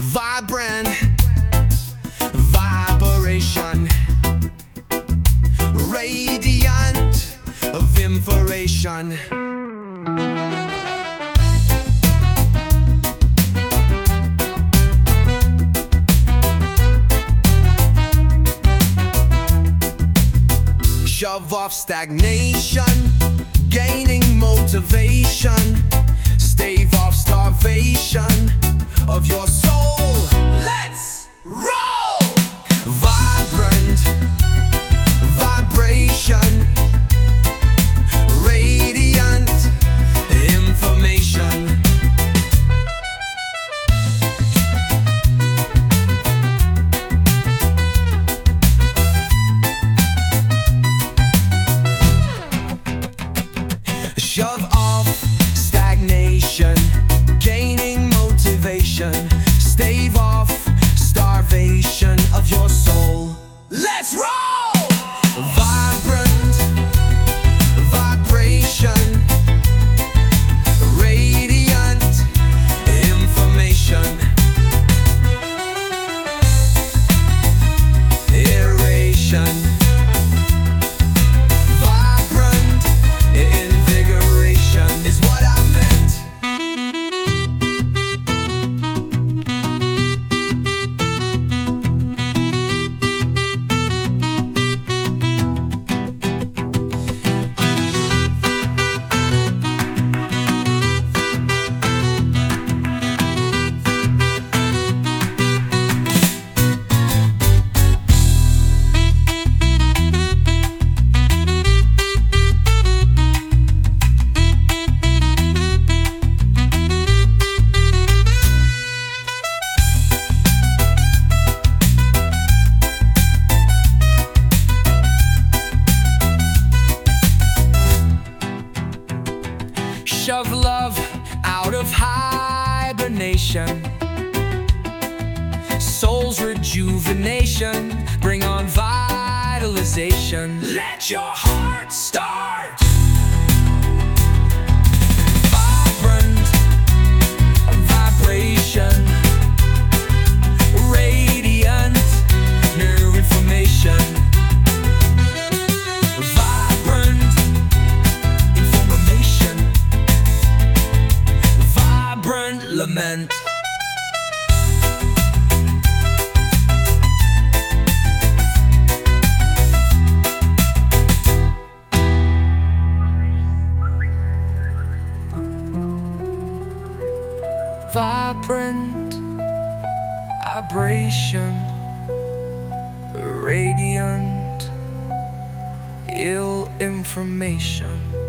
Vibrant vibration, radiant of information. Shove off stagnation, gaining motivation. Stave off starvation of your soul. Let's roll! Vibrant vibration, radiant information. Shove off stagnation, gaining motivation. Stave off starvation of your soul. Let's roll! Vibrant vibration, radiant information. Iteration. Vibrant invigoration is what I meant. Shove love out of hibernation. Soul's rejuvenation, bring on vitalization. Let your heart start. Vibrant vibration, radiant new information. Vibrant information, vibrant lament. Vibrant vibration, radiant ill information.